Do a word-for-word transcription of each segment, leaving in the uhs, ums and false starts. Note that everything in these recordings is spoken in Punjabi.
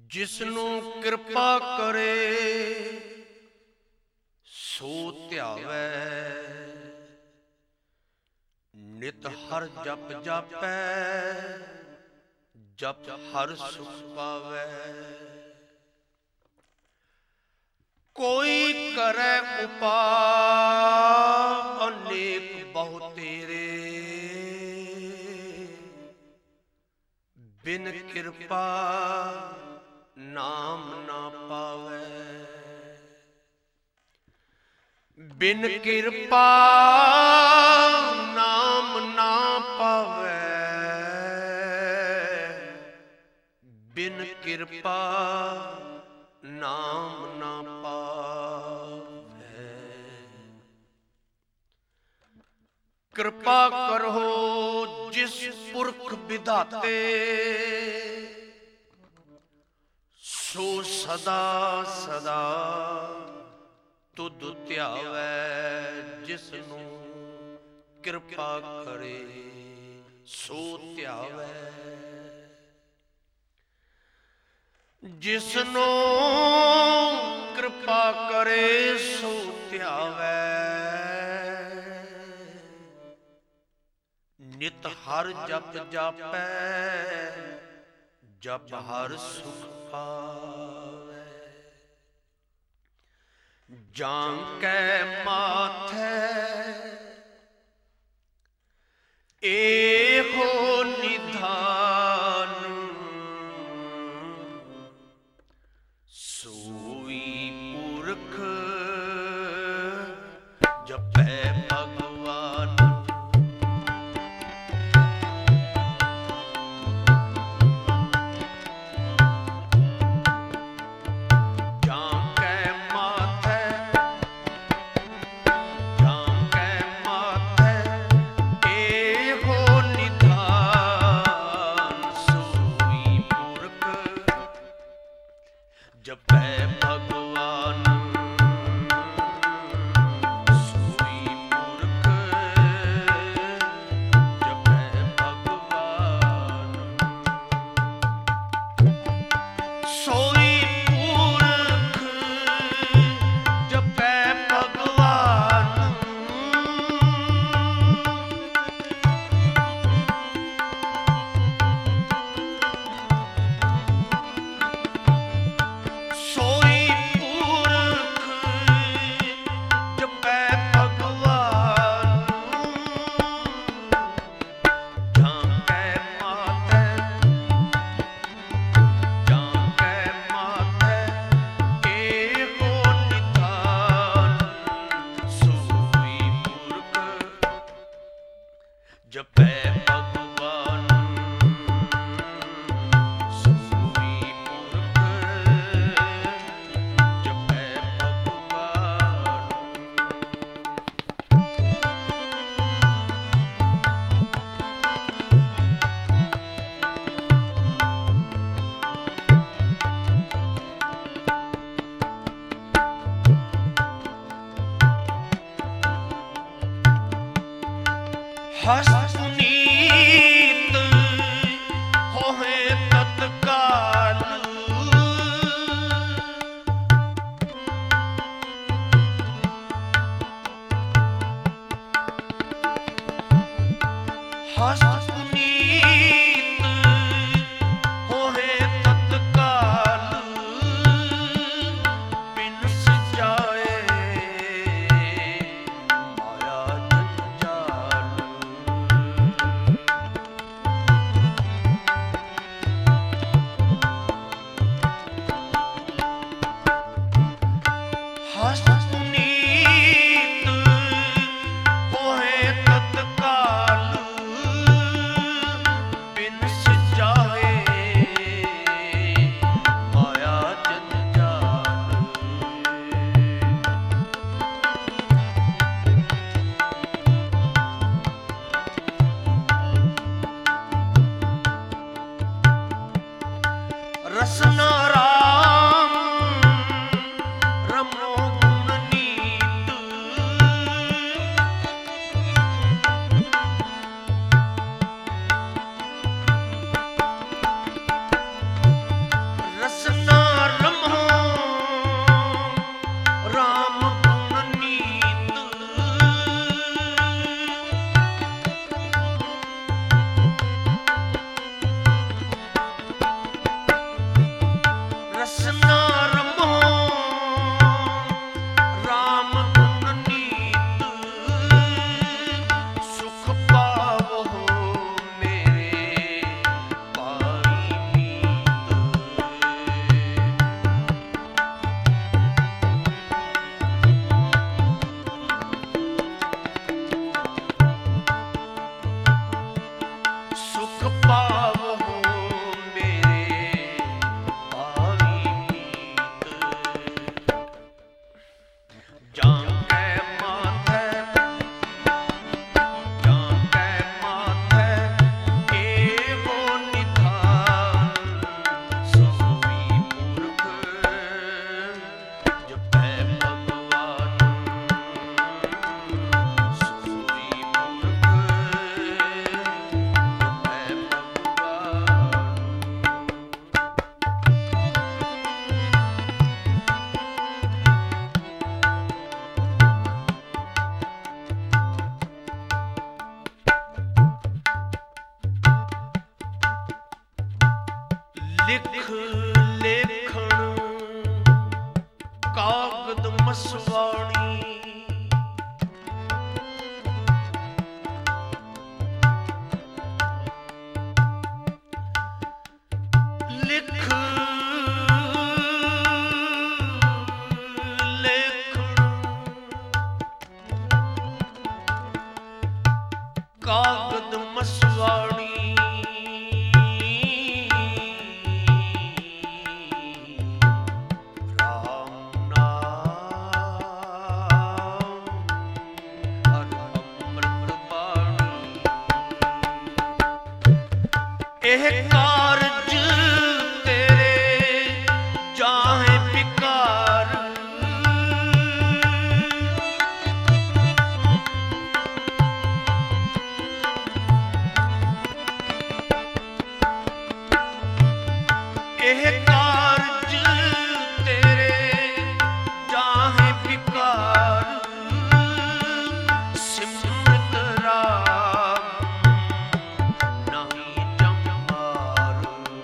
ਜਿਸਨੂੰ ਕਿਰਪਾ ਕਰੇ ਸੋ ਧਿਆਵੈ। ਨਿਤ ਹਰ ਜਪ ਜਾਪੈ, ਜਪ ਹਰ ਸੁਖ ਪਾਵੈ। ਕੋਈ ਕਰੈ ਉਪਾਅ ਅਨੇਕ ਬਹੁ ਤੇਰੇ, ਬਿਨ ਕਿਰਪਾ ਨਾਮ ਨਾ ਪਾਵੈ। ਬਿਨ ਕਿਰਪਾ ਨਾਮ ਨਾ ਪਾਵੈ, ਬਿਨ ਕਿਰਪਾ ਨਾਮ ਨਾ ਪਾਵੈ। ਕਿਰਪਾ ਕਰੋ ਜਿਸ ਪੁਰਖ ਵਿਧਾਤੇ, ਸੋ ਸਦਾ ਸਦਾ ਤੁਧ ਧਿਆਵੈ। ਜਿਸ ਨੂੰ ਕਿਰਪਾ ਕਰੇ ਸੋ ਧਿਆਵੈ। ਜਿਸ ਨੂੰ ਕਿਰਪਾ ਕਰੇ ਸੋ ਧਿਆਵੈ। ਨਿਤ ਹਰ ਜਪ ਜਾਪੈ, ਜਪ ਹਰ ਸੁਖ ਪਾਵੈ। ਜਾਂ ਕੈ ਮਾਥੈ ਏਹੋ ਨਿਧਾਨ, ਸੋਈ ਪੁਰਖ ਜਪੈ ਭਗਵਾਨ। ਜਪੈ ਭਗਵਾਨ ਸੋਈ ਪੁਰਖ, ਜਪੈ ਭਗਵਾਨ ਸੋਈ ਪੁਰਖ, ਜਪੈ ਭਗਵਾਨ। ਜਪੈ ਭਗਵਾਨ ਸੋਈ ਪੁਰਖ, ਜਪੈ ਭਗਵਾਨ। ਹਸਤ ਪੁਨੀਤ ਹੋਏ ਤਤਕਾਲ, ਹਸਤ ਪੁਨੀਤ ਹੋਏ ਤਤਕਾਲ, ਬਿਨ ਸਜਾਏ ਮਾਇਆ ਜੰਜਾਲ। ਹਸਤ ਪੁਨੀਤ ਹੋਏ ਤਤਕਾਲ, ਬਿਨ ਸਜਾਏ ਮਾਇਆ ਜੰਜਾਲ। ਰਸਨਾ ਰਾਮ ਰਮੋ ਗੁਣ ਨੀਤ, ਰਸਨਾ ਲਿਖ ਲੇਖਣ ਕਾਗਦ ਮਸਵਾਣੀ, ਲਿਖ ਕਾਗਦ ਮਸਵਾਣੀ, ਰਾਮ ਨਾਮ ਹਰਿ ਅੰਮ੍ਰਿਤ ਬਾਣੀ। ਇਹ ਕਾਰਜ ਤੇਰੇ ਜਾਹੇ ਪਿਕਾਰ, ਇਹ ਕਾਰਜ ਤੇਰੇ ਜਾਹੇ ਪਿਕਾਰ, ਸਿਮਰਤ ਰਾਮ ਨਹੀਂ ਜਮਾਰ।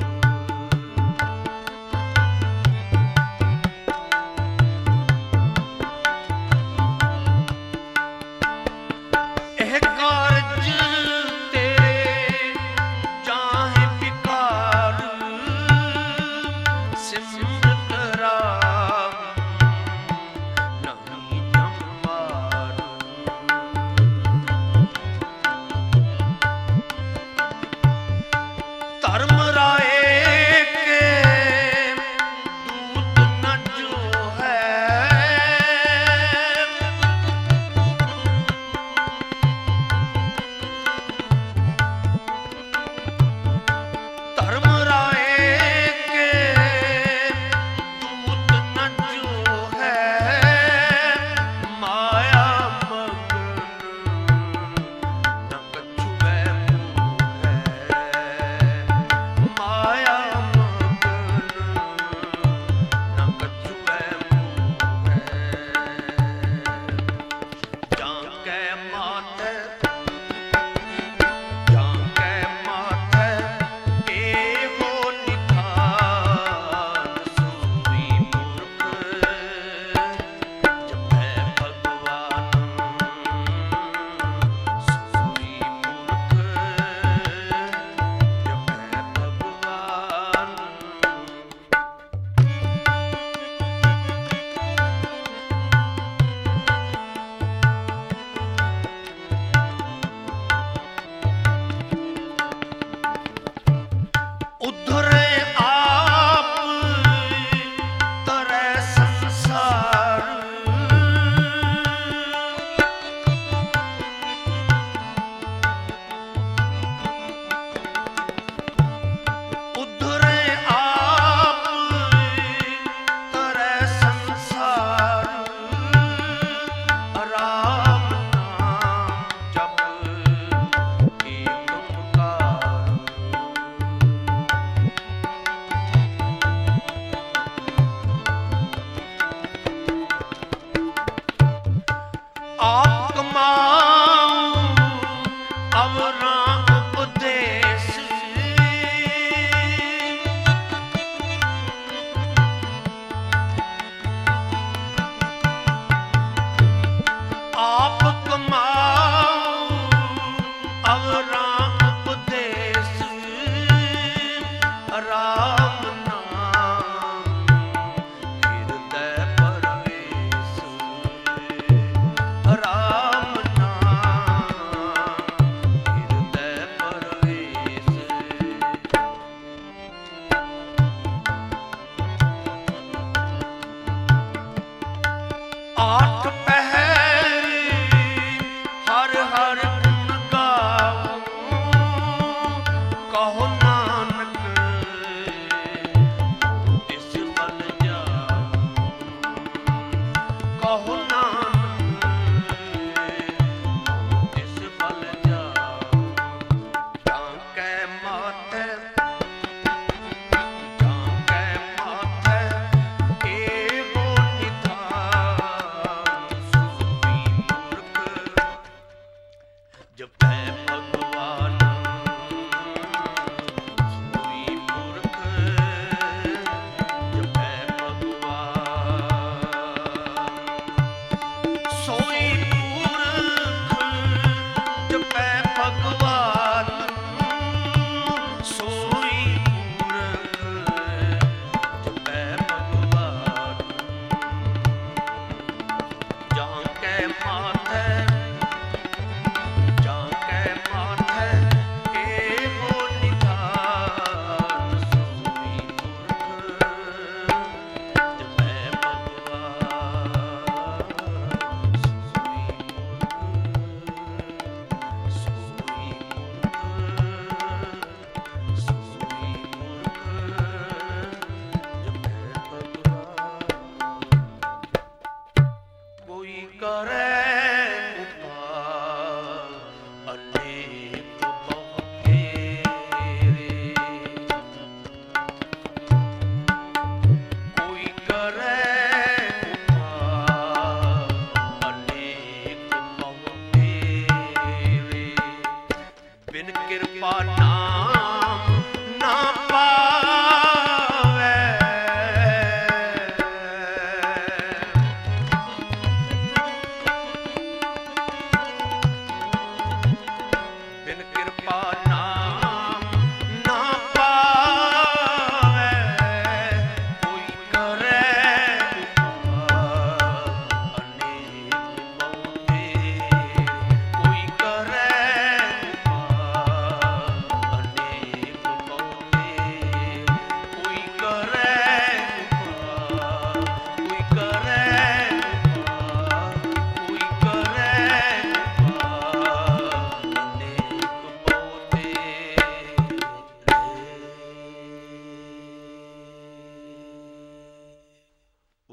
ਇਹ ਕਾਰਜ ਤੇਰੇ ਜਾਹੇ ਪਿਕਾਰ,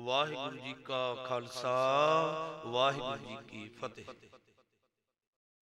ਵਾਹਿਗੁਰੂ ਜੀ ਕਾ ਖਾਲਸਾ, ਵਾਹਿਗੁਰੂ ਜੀ ਕੀ ਫਤਿਹ।